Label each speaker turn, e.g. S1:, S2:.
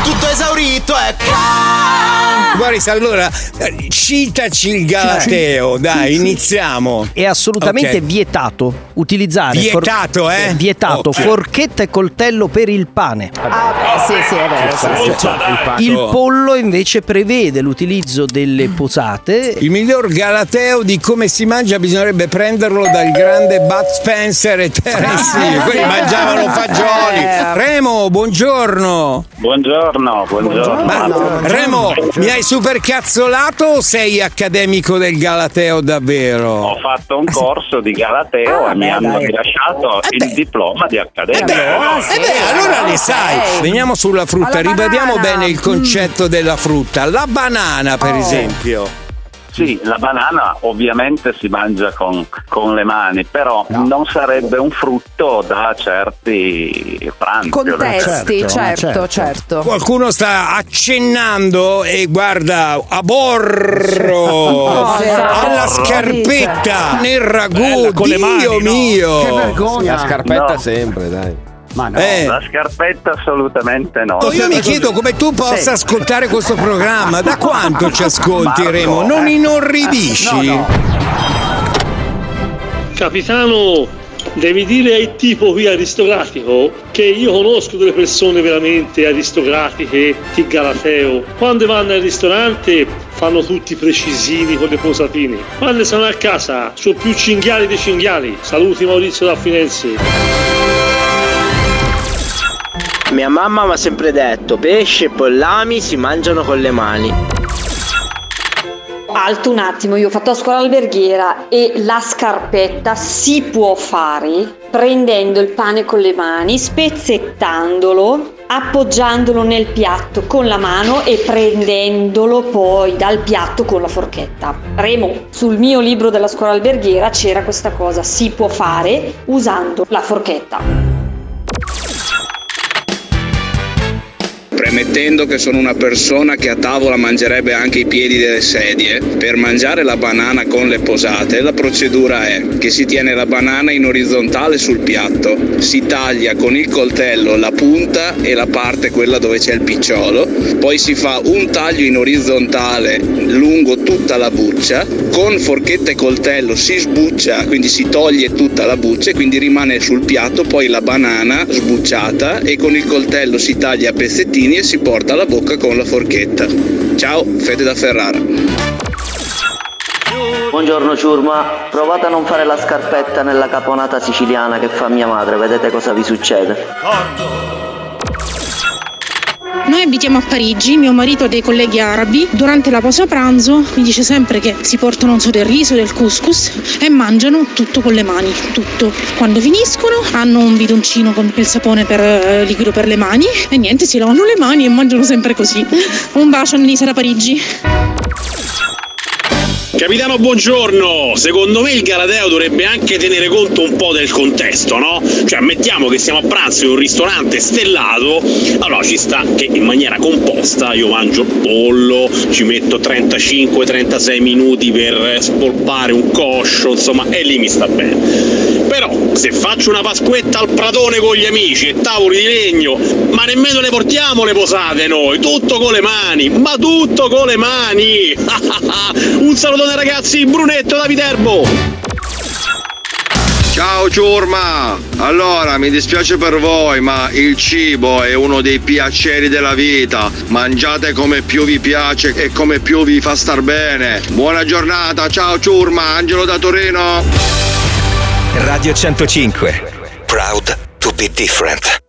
S1: tutto esaurito,
S2: Boris, allora citaci il Galateo, dai, iniziamo.
S3: È assolutamente vietato utilizzare
S2: vietato,
S3: vietato forchetta e coltello per il pane.
S4: Sì, è vero.
S3: Il pollo invece prevede l'utilizzo delle posate.
S2: Il miglior Galateo di come si mangia bisognerebbe prenderlo dal grande Bud Spencer e Terence Hill. Quelli mangiavano fagioli. Remo, buongiorno.
S5: Buongiorno.
S2: Ma, Remo, mi hai supercazzolato o sei accademico del Galateo davvero?
S5: Ho fatto un corso di Galateo e mi hanno rilasciato il diploma di accademico.
S2: Allora ne sai. Veniamo sulla frutta, ribadiamo bene il concetto della frutta. La banana, per esempio.
S5: Sì, la banana ovviamente si mangia con le mani, però non sarebbe un frutto da certi pranzi.
S4: Contesti, certo.
S2: Qualcuno sta accennando e guarda, aborro alla scarpetta nel ragù,
S6: con le mani,
S2: Dio mio.
S6: Che vergogna.
S7: La scarpetta sempre, dai.
S6: Ma no.
S5: La scarpetta assolutamente no.
S2: Io mi chiedo come tu possa ascoltare questo programma. Da quanto ci ascolti, Remo? Non inorridisci?
S6: No.
S8: Capitano, devi dire ai tipo qui aristocratico che io conosco delle persone veramente aristocratiche di Galateo. Quando vanno al ristorante fanno tutti precisini con le posatine. Quando sono a casa sono più cinghiali dei cinghiali. Saluti Maurizio da Firenze.
S9: Mia mamma mi ha sempre detto: pesce e pollami si mangiano con le mani.
S10: Alto un attimo, io ho fatto a scuola alberghiera e la scarpetta si può fare prendendo il pane con le mani, spezzettandolo, appoggiandolo nel piatto con la mano e prendendolo poi dal piatto con la forchetta. Remo, sul mio libro della scuola alberghiera c'era questa cosa, si può fare usando la forchetta.
S11: Premettendo che sono una persona che a tavola mangerebbe anche i piedi delle sedie, per mangiare la banana con le posate la procedura è che si tiene la banana in orizzontale sul piatto, si taglia con il coltello la punta e la parte quella dove c'è il picciolo, poi si fa un taglio in orizzontale lungo tutta la buccia, con forchetta e coltello si sbuccia, quindi si toglie tutta la buccia e quindi rimane sul piatto poi la banana sbucciata e con il coltello si taglia a pezzettini e si porta alla bocca con la forchetta. Ciao, Fede da Ferrara.
S9: Buongiorno ciurma, provate a non fare la scarpetta nella caponata siciliana che fa mia madre, vedete cosa vi succede.
S12: Noi abitiamo a Parigi, mio marito ha dei colleghi arabi, durante la pausa pranzo mi dice sempre che si portano del riso, del couscous e mangiano tutto con le mani, tutto. Quando finiscono hanno un bidoncino con il sapone per liquido per le mani e niente, si lavano le mani e mangiano sempre così. Un bacio Annalisa da Parigi.
S8: Capitano, buongiorno. Secondo me il Galateo dovrebbe anche tenere conto un po' del contesto, no? Cioè, ammettiamo che siamo a pranzo in un ristorante stellato, allora ci sta che in maniera composta io mangio il pollo, ci metto 35-36 minuti per spolpare un coscio, insomma, e lì mi sta bene. Però se faccio una pasquetta al pratone con gli amici e tavoli di legno, ma nemmeno le portiamo le posate noi, tutto con le mani, ma tutto con le mani. Un salutone ragazzi, Brunetto da Viterbo.
S13: Ciao ciurma, allora mi dispiace per voi ma il cibo è uno dei piaceri della vita, mangiate come più vi piace e come più vi fa star bene. Buona giornata, ciao ciurma, Angelo da Torino.
S14: Radio 105, proud to be different.